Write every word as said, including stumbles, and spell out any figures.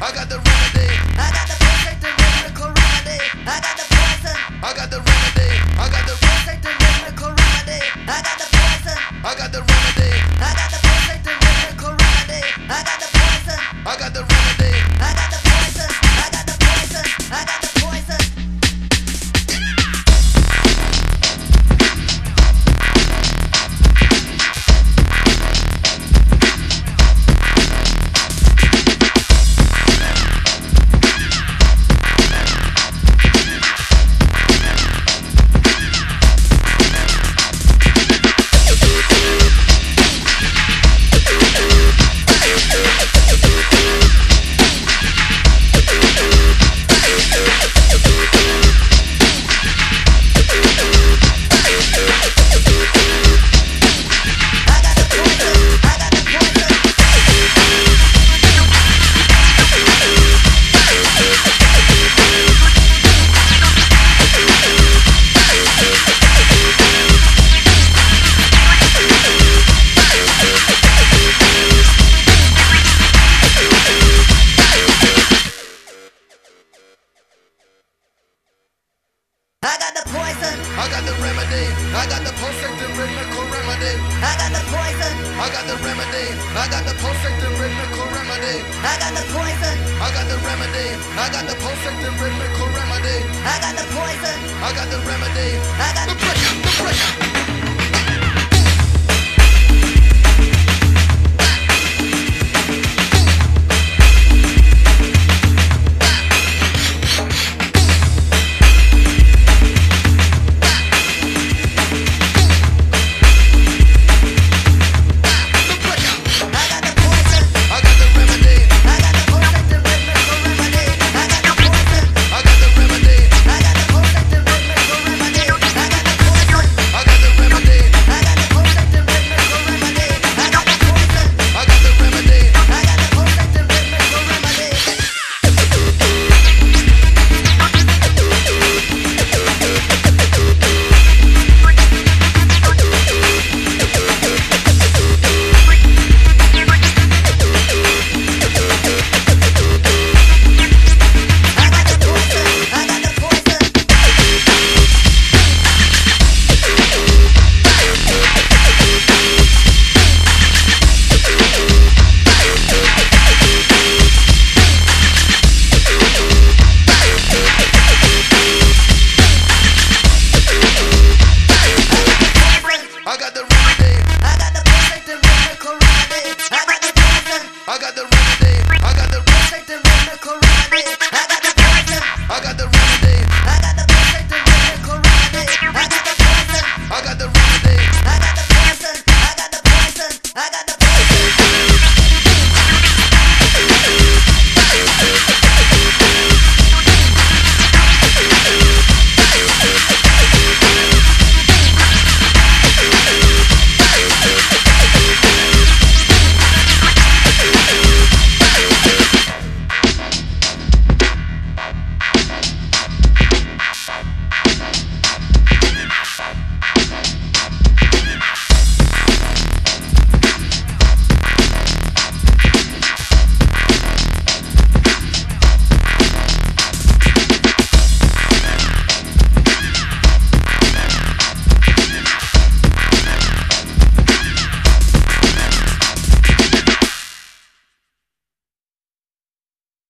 I got the remedy. I got the perfect and rhythmical remedy. I got the poison. I got the remedy. I got the Perfect and rhythmical remedy. I got the poison. I got the remedy. I got the perfect and rhythmical remedy. I got the poison. I got the remedy. I got the poison. I got the poison. I got the poison. I got the poison. I got the remedy. I got the perfect and rhythmical remedy. I got the poison. I got the remedy. I got the perfect and rhythmical remedy. I got the poison. I got the remedy. I got the perfect and rhythmical remedy. I got the poison. I got the remedy. I got The breaker, the breaker.